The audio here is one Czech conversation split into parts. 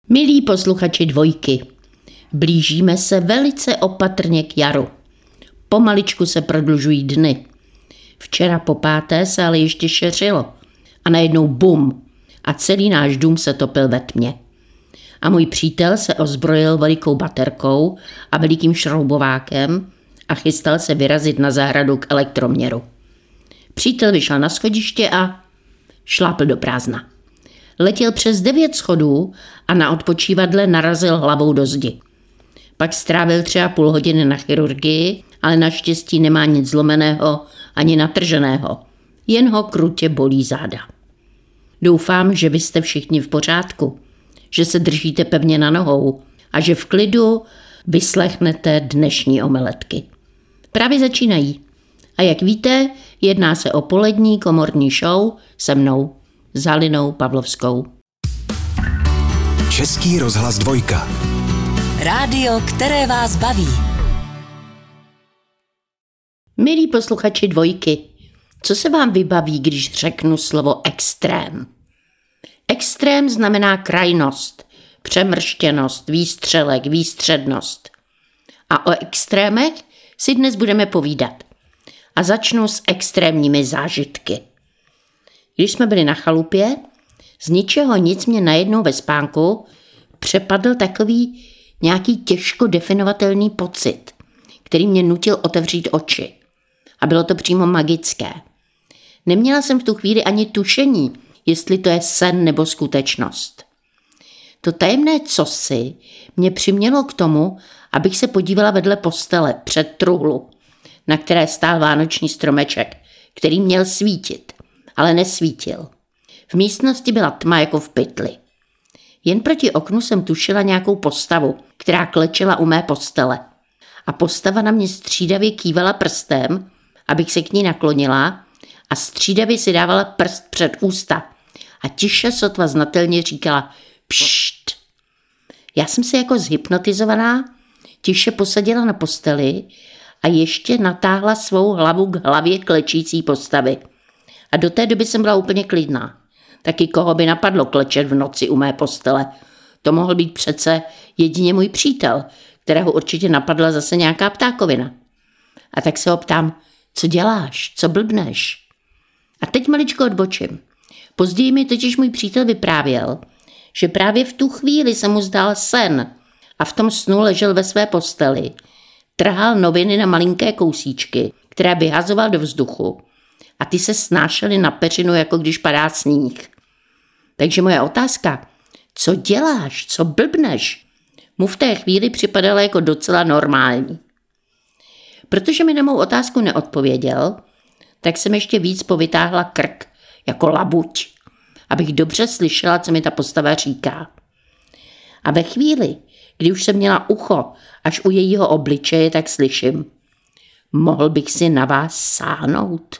Milí posluchači Dvojky, blížíme se velice opatrně k jaru. Pomaličku se prodlužují dny. Včera po 5. se ale ještě šeřilo. A najednou bum! A celý náš dům se topil ve tmě. A můj přítel se ozbrojil velikou baterkou a velikým šroubovákem a chystal se vyrazit na zahradu k elektroměru. Přítel vyšel na schodiště a šlápl do prázdna. Letěl přes 9 schodů a na odpočívadle narazil hlavou do zdi. Pak strávil 3,5 hodiny na chirurgii, ale naštěstí nemá nic zlomeného ani natrženého. Jen ho krutě bolí záda. Doufám, že vy jste všichni v pořádku, že se držíte pevně na nohou a že v klidu vyslechnete dnešní omeletky. Právě začínají. A jak víte, jedná se o polední komorní show se mnou, Halinou Pavlovskou. Český rozhlas Dvojka. Rádio, které vás baví. Milí posluchači Dvojky, co se vám vybaví, když řeknu slovo extrém? Extrém znamená krajnost, přemrštěnost, výstřelek, výstřednost. A o extrémech si dnes budeme povídat. A začnu s extrémními zážitky. Když jsme byli na chalupě, z ničeho nic mě najednou ve spánku přepadl takový nějaký těžko definovatelný pocit, který mě nutil otevřít oči. A bylo to přímo magické. Neměla jsem v tu chvíli ani tušení, jestli to je sen nebo skutečnost. To tajemné cosi mě přimělo k tomu, abych se podívala vedle postele před truhlu, na které stál vánoční stromeček, který měl svítit, ale nesvítil. V místnosti byla tma jako v pytli. Jen proti oknu jsem tušila nějakou postavu, která klečela u mé postele. A postava na mě střídavě kývala prstem, abych se k ní naklonila a střídavě si dávala prst před ústa a tiše sotva znatelně říkala pšt. Já jsem se jako zhypnotizovaná tiše posadila na posteli a ještě natáhla svou hlavu k hlavě klečící postavy. A do té doby jsem byla úplně klidná. Taky koho by napadlo klečet v noci u mé postele. To mohl být přece jedině můj přítel, kterého určitě napadla zase nějaká ptákovina. A tak se ho ptám, co děláš, co blbneš? A teď maličko odbočím. Později mi totiž můj přítel vyprávěl, že právě v tu chvíli se mu zdál sen a v tom snu ležel ve své posteli, trhal noviny na malinké kousíčky, které vyhazoval do vzduchu a ty se snášely na peřinu, jako když padá sníh. Takže moje otázka, co děláš, co blbneš, mu v té chvíli připadala jako docela normální. Protože mi na mou otázku neodpověděl, tak jsem ještě víc povytáhla krk, jako labuť, abych dobře slyšela, co mi ta postava říká. A ve chvíli, kdy už jsem měla ucho až u jejího obličeje, tak slyším, mohl bych si na vás sáhnout.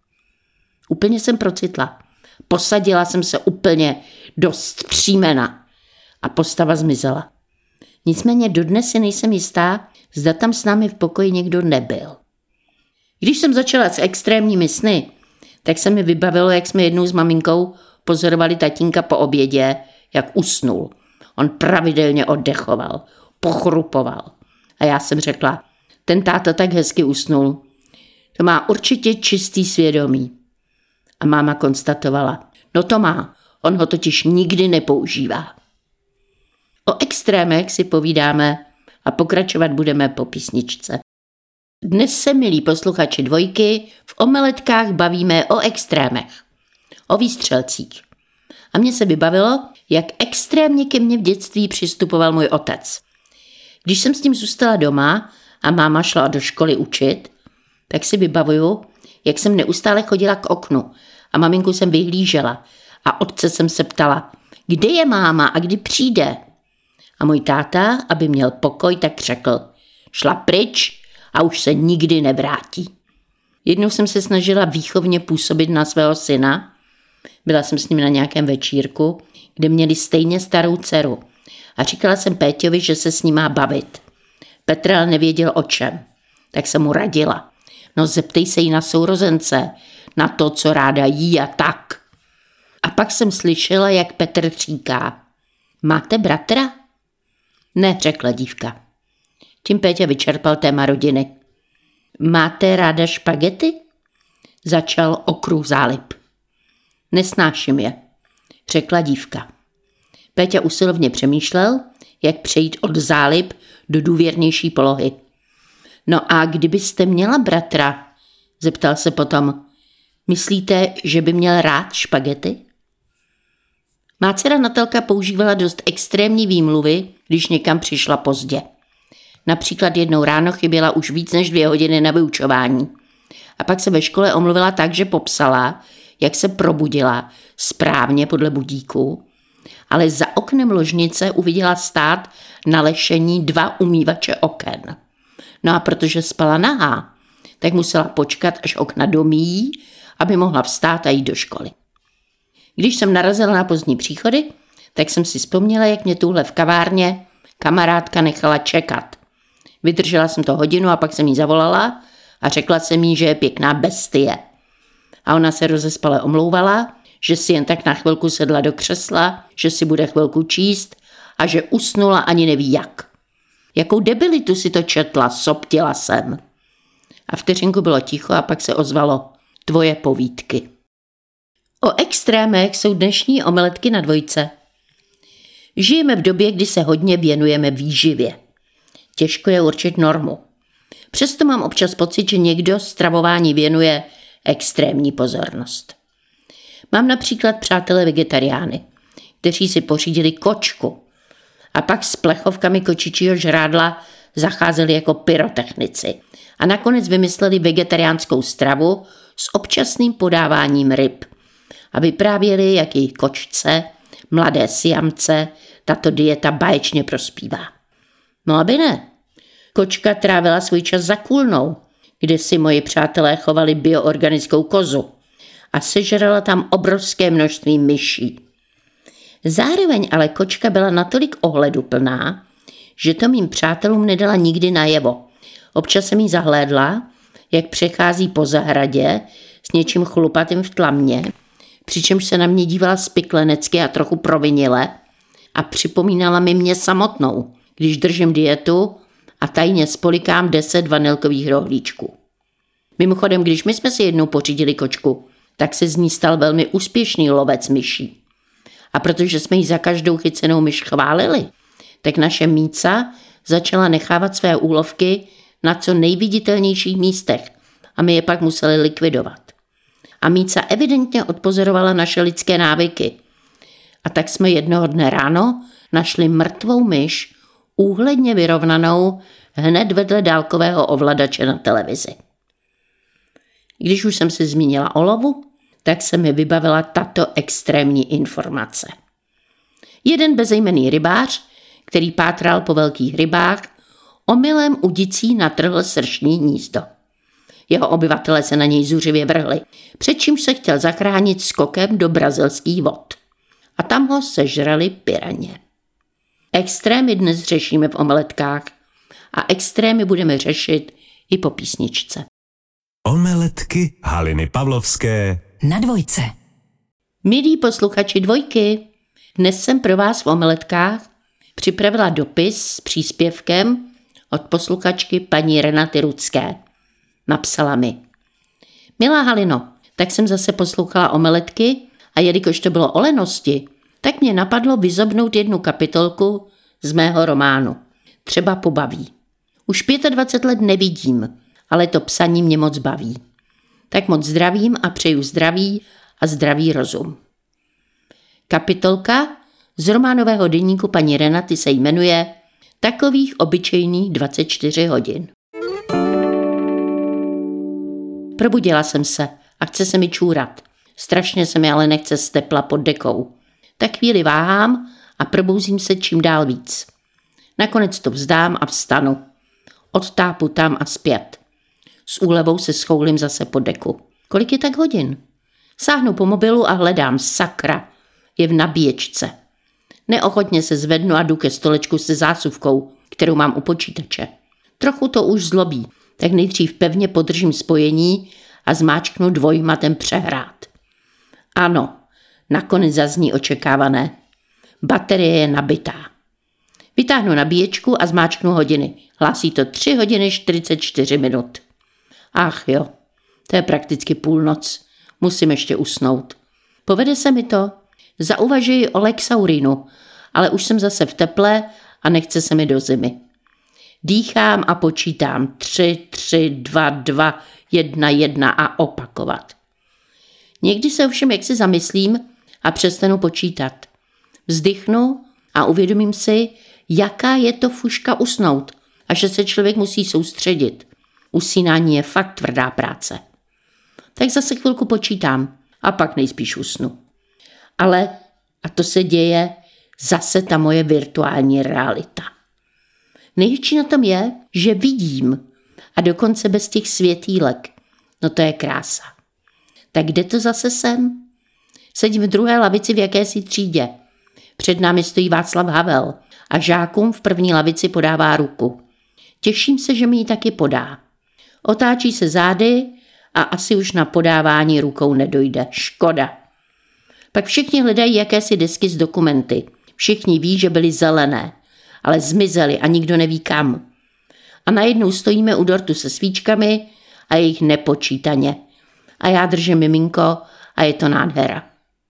Úplně jsem procitla. Posadila jsem se úplně dost příjmena a postava zmizela. Nicméně dodnes si nejsem jistá, zda tam s námi v pokoji někdo nebyl. Když jsem začala s extrémními sny, tak se mi vybavilo, jak jsme jednou s maminkou pozorovali tatínka po obědě, jak usnul. On pravidelně oddechoval, pochrupoval. A já jsem řekla, ten táta tak hezky usnul. To má určitě čistý svědomí. A máma konstatovala, no to má, on ho totiž nikdy nepoužívá. O extrémech si povídáme a pokračovat budeme po písničce. Dnes se, milí posluchači Dvojky, v omeletkách bavíme o extrémech, o výstřelcích. A mně se vybavilo, jak extrémně ke mně v dětství přistupoval můj otec. Když jsem s ním zůstala doma a máma šla do školy učit, tak si vybavuju, jak jsem neustále chodila k oknu a maminku jsem vyhlížela a otce jsem se ptala, kde je máma a kdy přijde. A můj táta, aby měl pokoj, tak řekl, šla pryč a už se nikdy nevrátí. Jednou jsem se snažila výchovně působit na svého syna. Byla jsem s ním na nějakém večírku, kde měli stejně starou dceru. A říkala jsem Péťovi, že se s ním má bavit. Petr ale nevěděl o čem. Tak jsem mu radila. No zeptej se jí na sourozence, na to, co ráda jí a tak. A pak jsem slyšela, jak Petr říká, Máte bratra? Ne, řekla dívka. Tím Péťa vyčerpal téma rodiny. Máte ráda špagety? Začal okruh Zálib. Nesnáším je, řekla dívka. Péťa usilovně přemýšlel, jak přejít od Zálib do důvěrnější polohy. No a kdybyste měla bratra, zeptal se potom, myslíte, že by měl rád špagety? Má dcera Natalka používala dost extrémní výmluvy, když někam přišla pozdě. Například jednou ráno chyběla už víc než 2 hodiny na vyučování. A pak se ve škole omluvila tak, že popsala, jak se probudila správně podle budíku, ale za oknem ložnice uviděla stát na lešení 2 umývače oken. No a protože spala nahá, tak musela počkat, až okna domíjí, aby mohla vstát a jít do školy. Když jsem narazila na pozdní příchody, tak jsem si vzpomněla, jak mě tuhle v kavárně kamarádka nechala čekat. Vydržela jsem to hodinu a pak jsem jí zavolala a řekla jsem jí, že je pěkná bestie. A ona se rozespale omlouvala, že si jen tak na chvilku sedla do křesla, že si bude chvilku číst a že usnula ani neví jak. Jakou debilitu si to četla, soptila jsem. A vteřinku bylo ticho a pak se ozvalo tvoje povídky. O extrémech jsou dnešní omeletky na dvojce. Žijeme v době, kdy se hodně věnujeme výživě. Těžko je určit normu. Přesto mám občas pocit, že někdo stravování věnuje extrémní pozornost. Mám například přátele vegetariány, kteří si pořídili kočku a pak s plechovkami kočičího žrádla zacházeli jako pyrotechnici a nakonec vymysleli vegetariánskou stravu s občasným podáváním ryb a vyprávěli, jak jejich kočce, mladé siamce, tato dieta báječně prospívá. No aby ne. Kočka trávila svůj čas za kůlnou, kde si moji přátelé chovali bioorganickou kozu a sežrala tam obrovské množství myší. Zároveň ale kočka byla natolik ohleduplná, že to mým přátelům nedala nikdy najevo. Občas jsem jí zahlédla, jak přechází po zahradě s něčím chlupatým v tlamě, přičemž se na mě dívala spiklenecky a trochu provinile a připomínala mi mě samotnou, když držím dietu a tajně spolikám 10 vanilkových rohlíčků. Mimochodem, když my jsme si jednou pořídili kočku, tak se z ní stal velmi úspěšný lovec myší. A protože jsme jí za každou chycenou myš chválili, tak naše Míca začala nechávat své úlovky na co nejviditelnějších místech a my je pak museli likvidovat. A Míca evidentně odpozorovala naše lidské návyky. A tak jsme jednoho dne ráno našli mrtvou myš, úhledně vyrovnanou hned vedle dálkového ovladače na televizi. Když už jsem se zmínila o lovu, tak se mi vybavila tato extrémní informace. Jeden bezejmenný rybář, který pátral po velkých rybách, omylem u dicí natrhl sršní hnízdo. Jeho obyvatelé se na něj zuřivě vrhli, před čímž se chtěl zachránit skokem do brazilských vod. A tam ho sežrali piraně. Extrémy dnes řešíme v omeletkách a extrémy budeme řešit i po písničce. Omeletky Haliny Pavlovské na dvojce. Milí posluchači dvojky, dnes jsem pro vás v omeletkách připravila dopis s příspěvkem od posluchačky paní Renaty Rudské. Napsala mi: Milá Halino, tak jsem zase poslouchala omeletky a jelikož to bylo o lenosti, tak mě napadlo vyzobnout jednu kapitolku z mého románu. Třeba pobaví. Už 25 let nevidím, ale to psaní mě moc baví. Tak moc zdravím a přeju zdraví a zdravý rozum. Kapitolka z románového deníku paní Renaty se jmenuje Takových obyčejných 24 hodin. Probudila jsem se a chce se mi čůrat. Strašně se mi ale nechce z tepla pod dekou. Tak chvíli váhám a probouzím se čím dál víc. Nakonec to vzdám a vstanu. Odtápu tam a zpět. S úlevou se schoulím zase pod deku. Kolik je tak hodin? Sáhnu po mobilu a hledám, sakra. Je v nabíječce. Neochotně se zvednu a jdu ke stolečku se zásuvkou, kterou mám u počítače. Trochu to už zlobí, tak nejdřív pevně podržím spojení a zmáčknu dvojmatem přehrát. Ano, nakonec zazní očekávané. Baterie je nabitá. Vytáhnu nabíječku a zmáčknu hodiny. Hlásí to 3 hodiny 44 minut. Ach jo, to je prakticky půlnoc. Musím ještě usnout. Povede se mi to? Zauvažuji o Lexaurinu, ale už jsem zase v teple a nechce se mi do zimy. Dýchám a počítám 3, 3, 2, 2, 1, 1 a opakovat. Někdy se ovšem jaksi zamyslím a přestanu počítat. Vzdychnu a uvědomím si, jaká je to fuška usnout a že se člověk musí soustředit. Usínání je fakt tvrdá práce. Tak zase chvilku počítám a pak nejspíš usnu. Ale, a to se děje, zase ta moje virtuální realita. Nejhorší na tom je, že vidím a dokonce bez těch světýlek. No to je krása. Tak kde to zase jsem? Sedím v druhé lavici v jakési třídě. Před námi stojí Václav Havel a žákům v první lavici podává ruku. Těším se, že mi ji taky podá. Otáčí se zády a asi už na podávání rukou nedojde. Škoda. Pak všichni hledají jakési desky s dokumenty. Všichni ví, že byly zelené, ale zmizely a nikdo neví kam. A najednou stojíme u dortu se svíčkami a je jich nepočítaně. A já držím miminko a je to nádhera.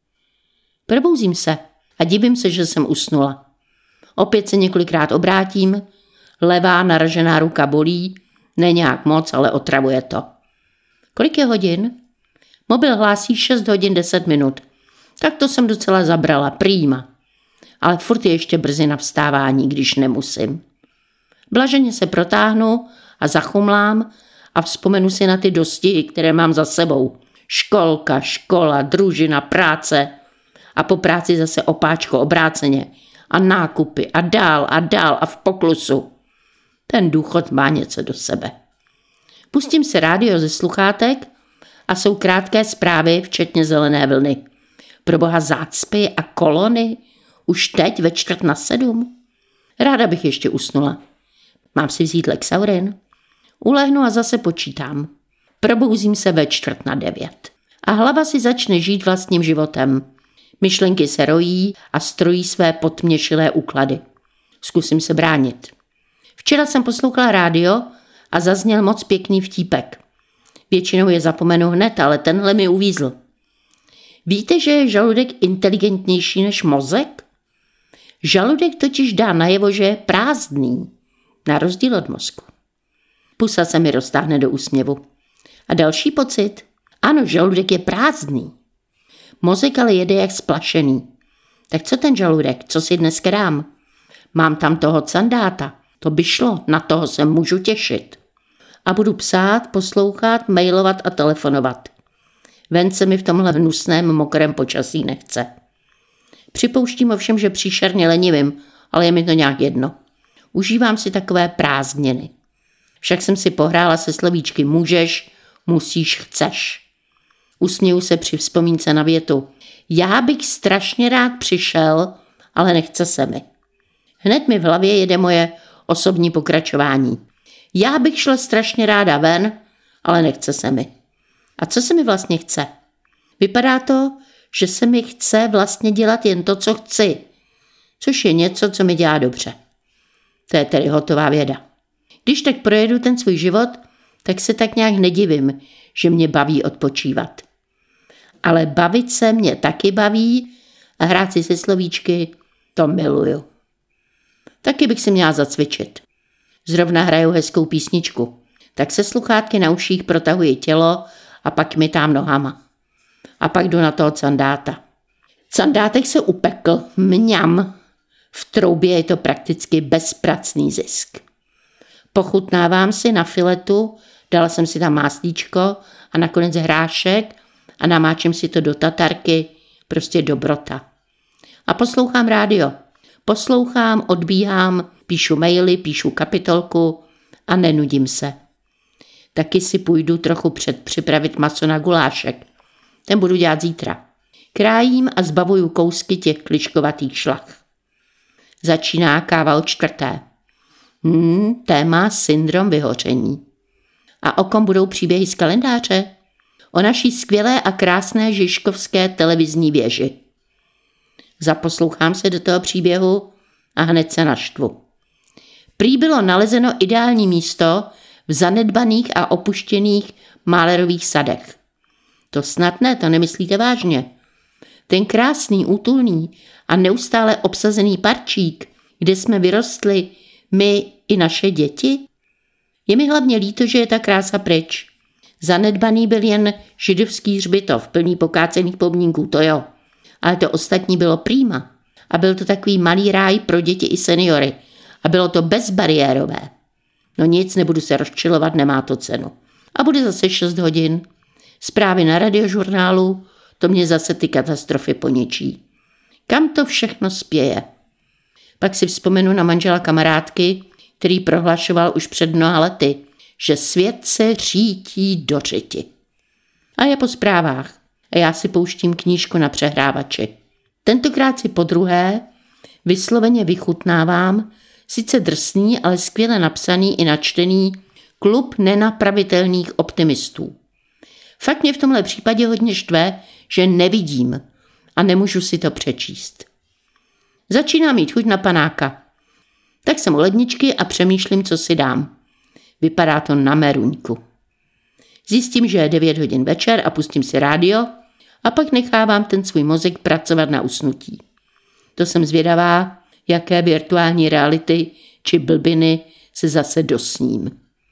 Probouzím se a divím se, že jsem usnula. Opět se několikrát obrátím, levá naražená ruka bolí, ne nějak moc, ale otravuje to. Kolik je hodin? Mobil hlásí 6 hodin 10 minut. Tak to jsem docela zabrala, prýma. Ale furt je ještě brzy na vstávání, když nemusím. Blaženě se protáhnu a zachumlám a vzpomenu si na ty dostihy, které mám za sebou. Školka, škola, družina, práce a po práci zase opáčko obráceně a nákupy a dál a v poklusu. Ten důchod má něco do sebe. Pustím si rádio ze sluchátek a jsou krátké zprávy, včetně zelené vlny. Proboha zácpy a kolony už teď ve 6:45? Ráda bych ještě usnula. Mám si vzít Lexaurin? Ulehnu a zase počítám. Probouzím se ve 8:45. A hlava si začne žít vlastním životem. Myšlenky se rojí a strojí své potměšilé úklady. Zkusím se bránit. Včera jsem poslouchala rádio a zazněl moc pěkný vtípek. Většinou je zapomenu hned, ale tenhle mi uvízl. Víte, že je žaludek inteligentnější než mozek? Žaludek totiž dá najevo, že je prázdný, na rozdíl od mozku. Pusa se mi roztáhne do úsměvu. A další pocit? Ano, žaludek je prázdný. Mozek ale jede jak splašený. Tak co ten žaludek? Co si dneska dám? Mám tam toho candáta. To by šlo, na toho se můžu těšit. A budu psát, poslouchat, mailovat a telefonovat. Ven se mi v tomhle hnusném, mokrém počasí nechce. Připouštím ovšem, že příšerně lenivím, ale je mi to nějak jedno. Užívám si takové prázdniny. Však jsem si pohrála se slovíčky můžeš, musíš, chceš. Usměju se při vzpomínce na větu. Já bych strašně rád přišel, ale nechce se mi. Hned mi v hlavě jede moje osobní pokračování. Já bych šla strašně ráda ven, ale nechce se mi. A co se mi vlastně chce? Vypadá to, že se mi chce vlastně dělat jen to, co chci, což je něco, co mi dělá dobře. To je tedy hotová věda. Když tak projedu ten svůj život, tak se tak nějak nedivím, že mě baví odpočívat. Ale bavit se mě taky baví a hrát si se slovíčky, to miluju. Taky bych si měla zacvičit. Zrovna hraju hezkou písničku, tak se sluchátky na uších protahuji tělo a pak mytám nohama. A pak jdu na toho candáta. Candátek se upekl, mňam. V troubě je to prakticky bezpracný zisk. Pochutnávám si na filetu, dala jsem si tam máslíčko a nakonec hrášek a namáčím si to do tatarky, prostě dobrota. A poslouchám rádio. Poslouchám, odbíhám, píšu maily, píšu kapitolku a nenudím se. Taky si půjdu trochu předpřipravit maso na gulášek. Ten budu dělat zítra. Krájím a zbavuju kousky těch kliškovatých šlach. Začíná káva od 4. Téma syndrom vyhoření. A o kom budou příběhy z kalendáře? O naší skvělé a krásné žižkovské televizní věži. Zaposlouchám se do toho příběhu a hned se naštvu. Prý bylo nalezeno ideální místo v zanedbaných a opuštěných Mahlerových sadech. To snad ne, to nemyslíte vážně. Ten krásný, útulný a neustále obsazený parčík, kde jsme vyrostli my i naše děti? Je mi hlavně líto, že je ta krása pryč. Zanedbaný byl jen židovský hřbitov, plný pokácených pomníků, to jo. Ale to ostatní bylo prýma. A byl to takový malý ráj pro děti i seniory. A bylo to bezbariérové. No nic, nebudu se rozčilovat, nemá to cenu. A bude zase 6 hodin. Zprávy na radiožurnálu, to mě zase ty katastrofy poničí. Kam to všechno spěje? Pak si vzpomenu na manžela kamarádky, který prohlašoval už před mnoha lety, že svět se řítí do řiti. A je po zprávách. A já si pouštím knížku na přehrávači. Tentokrát si podruhé vysloveně vychutnávám sice drsný, ale skvěle napsaný i načtený Klub nenapravitelných optimistů. Fakt mě v tomhle případě hodně štve, že nevidím a nemůžu si to přečíst. Začínám mít chuť na panáka. Tak jsem u ledničky a přemýšlím, co si dám. Vypadá to na meruňku. Zjistím, že je 9 hodin večer a pustím si rádio a pak nechávám ten svůj mozek pracovat na usnutí. To jsem zvědavá, jaké virtuální reality či blbiny se zase dosním.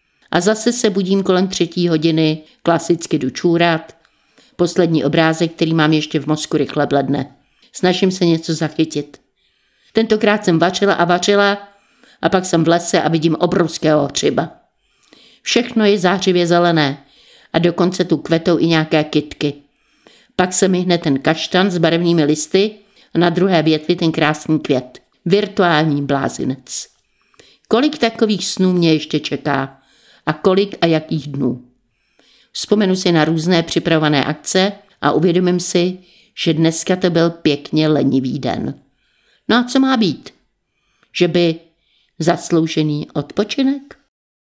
A zase se budím kolem 3. hodiny, klasicky jdu čůrat. Poslední obrázek, který mám ještě v mozku, rychle bledne. Snažím se něco zachytit. Tentokrát jsem vařila a pak jsem v lese a vidím obrovského hřiba. Všechno je zářivě zelené a dokonce tu kvetou i nějaké kytky. Pak se mi hne ten kaštan s barevnými listy a na druhé větvi ten krásný květ. Virtuální blázinec. Kolik takových snů mě ještě čeká a kolik a jakých dnů. Vzpomenu si na různé připravované akce a uvědomím si, že dneska to byl pěkně lenivý den. No a co má být? Že by zasloužený odpočinek?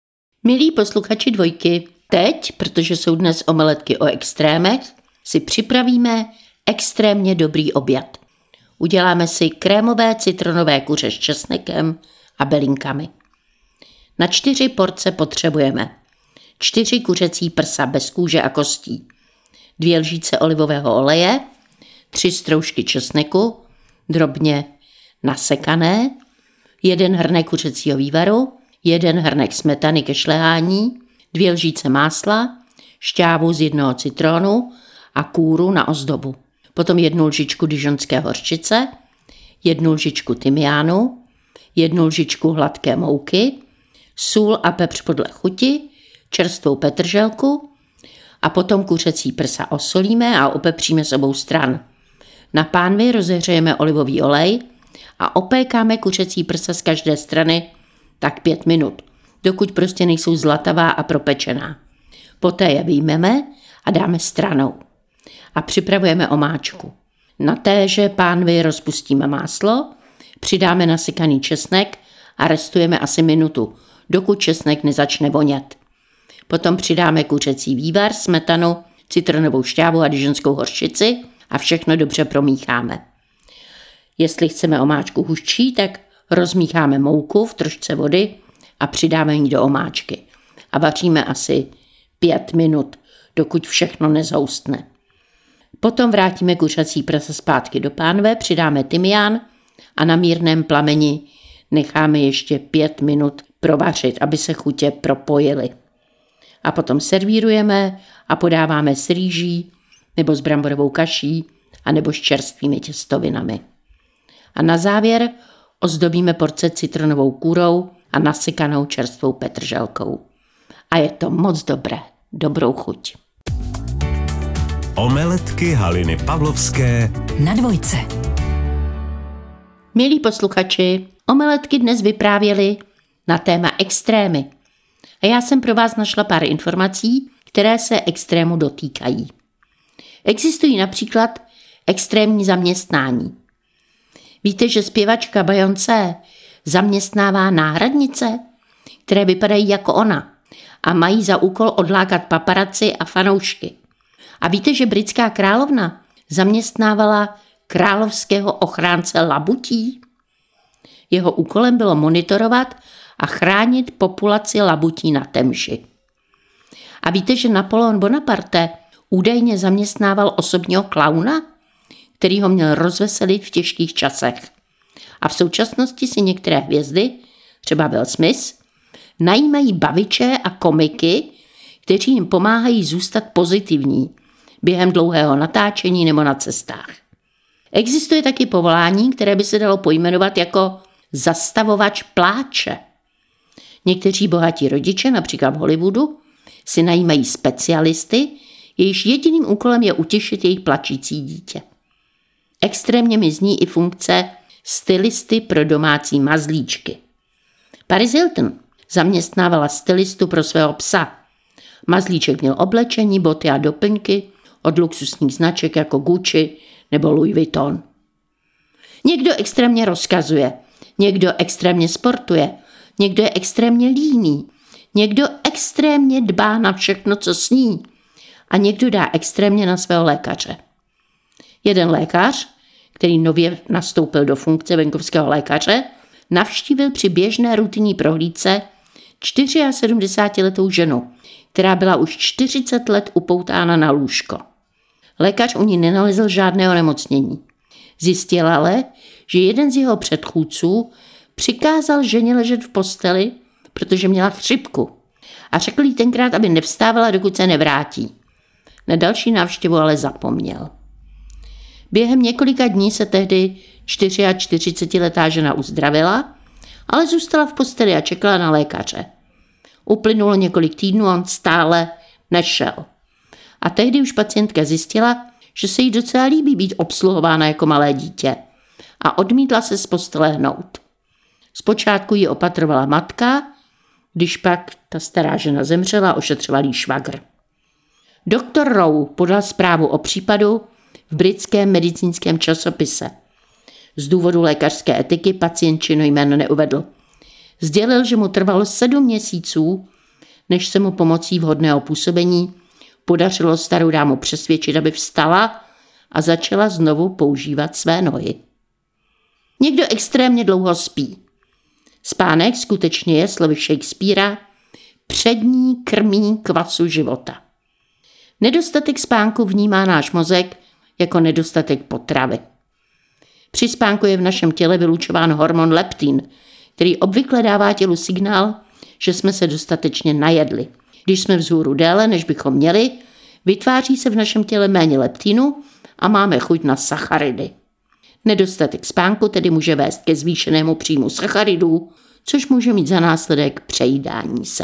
Milí posluchači Dvojky, teď, protože jsou dnes omeletky o extrémech, si připravíme extrémně dobrý oběd. Uděláme si krémové citronové kuře s česnekem a bylinkami. Na 4 porce potřebujeme 4 kuřecí prsa bez kůže a kostí, 2 lžíce olivového oleje, 3 stroužky česneku, drobně nasekané, 1 hrnek kuřecího vývaru, 1 hrnek smetany ke šlehání, 2 lžíce másla, šťávu z 1 citronu a kůru na ozdobu. Potom 1 lžičku dižonské hořčice, 1 lžičku tymiánu, 1 lžičku hladké mouky, sůl a pepř podle chuti, čerstvou petrželku a potom kuřecí prsa osolíme a opepříme z obou stran. Na pánvi rozehřejeme olivový olej a opékáme kuřecí prsa z každé strany tak 5 minut, dokud prostě nejsou zlatavá a propečená. Poté je vyjmeme a dáme stranou. A připravujeme omáčku. Na téže pánvi rozpustíme máslo, přidáme nasekaný česnek a restujeme asi minutu, dokud česnek nezačne vonět. Potom přidáme kuřecí vývar, smetanu, citronovou šťávu a dižonskou hořčici a všechno dobře promícháme. Jestli chceme omáčku hustší, tak rozmícháme mouku v trošce vody a přidáme ji do omáčky. A vaříme asi 5 minut, dokud všechno nezhoustne. Potom vrátíme kuřecí prsa zpátky do pánve, přidáme tymián a na mírném plameni necháme ještě 5 minut provařit, aby se chutě propojily. A potom servírujeme a podáváme s rýží nebo s bramborovou kaší a nebo s čerstvými těstovinami. A na závěr ozdobíme porce citronovou kůrou a nasekanou čerstvou petrželkou. A je to moc dobré. Dobrou chuť. Omeletky Haliny Pavlovské na Dvojce. Milí posluchači, omeletky dnes vyprávěly na téma extrémy. A já jsem pro vás našla pár informací, které se extrému dotýkají. Existují například extrémní zaměstnání. Víte, že zpěvačka Beyoncé zaměstnává náhradnice, které vypadají jako ona a mají za úkol odlákat paparaci a fanoušky. A víte, že britská královna zaměstnávala královského ochránce labutí? Jeho úkolem bylo monitorovat a chránit populaci labutí na Temži. A víte, že Napoleon Bonaparte údajně zaměstnával osobního klauna, který ho měl rozveselit v těžkých časech. A v současnosti si některé hvězdy, třeba Will Smith, najímají baviče a komiky, kteří jim pomáhají zůstat pozitivní během dlouhého natáčení nebo na cestách. Existuje taky povolání, které by se dalo pojmenovat jako zastavovač pláče. Někteří bohatí rodiče, například v Hollywoodu, si najímají specialisty, jejichž jediným úkolem je utěšit jejich plačící dítě. Extrémně mi zní i funkce stylisty pro domácí mazlíčky. Paris Hilton zaměstnávala stylistu pro svého psa. Mazlíček měl oblečení, boty a doplňky od luxusních značek jako Gucci nebo Louis Vuitton. Někdo extrémně rozkazuje, někdo extrémně sportuje, někdo je extrémně líný, někdo extrémně dbá na všechno, co sní a někdo dá extrémně na svého lékaře. Jeden lékař, který nově nastoupil do funkce venkovského lékaře, navštívil při běžné rutinní prohlídce 74letou ženu, která byla už 40 let upoutána na lůžko. Lékař u ní nenalezl žádné onemocnění. Zjistil ale, že jeden z jeho předchůdců přikázal ženě ležet v posteli, protože měla chřipku. A řekl jí tenkrát, aby nevstávala, dokud se nevrátí. Na další návštěvu ale zapomněl. Během několika dní se tehdy 44letá žena uzdravila, ale zůstala v posteli a čekala na lékaře. Uplynulo několik týdnů a on stále nešel. A tehdy už pacientka zjistila, že se jí docela líbí být obsluhována jako malé dítě a odmítla se z postele hnout. Zpočátku ji opatrovala matka, když pak ta stará žena zemřela, ošetřoval jí švagr. Doktor Rowe podal zprávu o případu v britském medicínském časopise. Z důvodu lékařské etiky pacient čino jméno neuvedl. Sdělil, že mu trvalo 7 měsíců, než se mu pomocí vhodného působení podařilo starou dámu přesvědčit, aby vstala a začala znovu používat své nohy. Někdo extrémně dlouho spí. Spánek skutečně je, slovy Shakespearea, přední krmí kvasu života. Nedostatek spánku vnímá náš mozek jako nedostatek potravy. Při spánku je v našem těle vylučován hormon leptin, který obvykle dává tělu signál, že jsme se dostatečně najedli. Když jsme vzhůru déle, než bychom měli, vytváří se v našem těle méně leptinu a máme chuť na sacharidy. Nedostatek spánku tedy může vést ke zvýšenému příjmu sacharidů, což může mít za následek přejídání se.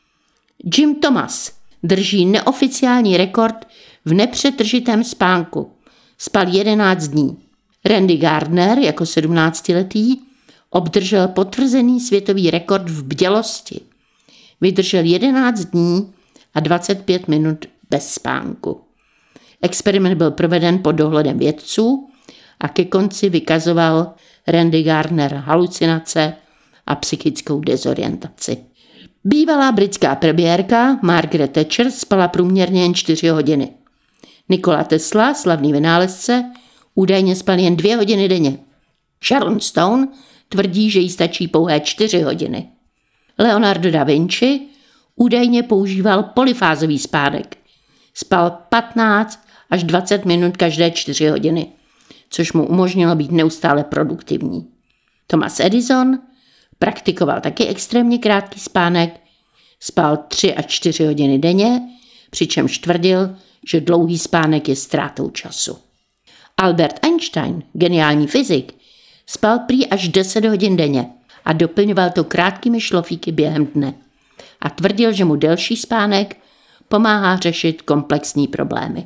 Jim Thomas drží neoficiální rekord v nepřetržitém spánku. Spal 11 dní. Randy Gardner jako 17letý obdržel potvrzený světový rekord v bdělosti. Vydržel 11 dní a 25 minut bez spánku. Experiment byl proveden pod dohledem vědců a ke konci vykazoval Randy Gardner halucinace a psychickou dezorientaci. Bývalá britská premiérka Margaret Thatcher spala průměrně jen 4 hodiny. Nikola Tesla, slavný vynálezce, údajně spal jen 2 hodiny denně. Sharon Stone tvrdí, že jí stačí pouhé 4 hodiny. Leonardo da Vinci údajně používal polyfázový spánek. Spal 15 až 20 minut každé 4 hodiny, což mu umožnilo být neustále produktivní. Thomas Edison praktikoval taky extrémně krátký spánek, spal 3 až 4 hodiny denně, přičemž tvrdil, že dlouhý spánek je ztrátou času. Albert Einstein, geniální fyzik, spal prý až 10 hodin denně a doplňoval to krátkými šlofíky během dne. A tvrdil, že mu delší spánek pomáhá řešit komplexní problémy.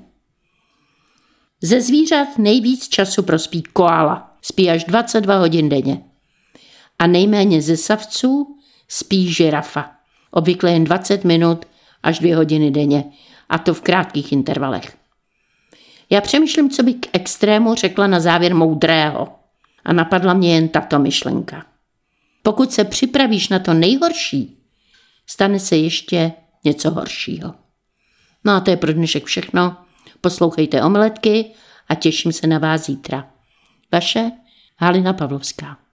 Ze zvířat nejvíc času prospí koala, spí až 22 hodin denně. A nejméně ze savců spí žirafa, obvykle jen 20 minut až 2 hodiny denně, a to v krátkých intervalech. Já přemýšlím, co by k extrému řekla na závěr moudrého, a napadla mě jen tato myšlenka. Pokud se připravíš na to nejhorší, stane se ještě něco horšího. No a to je pro dnešek všechno. Poslouchejte Omeletky a těším se na vás zítra. Vaše Halina Pavlovská.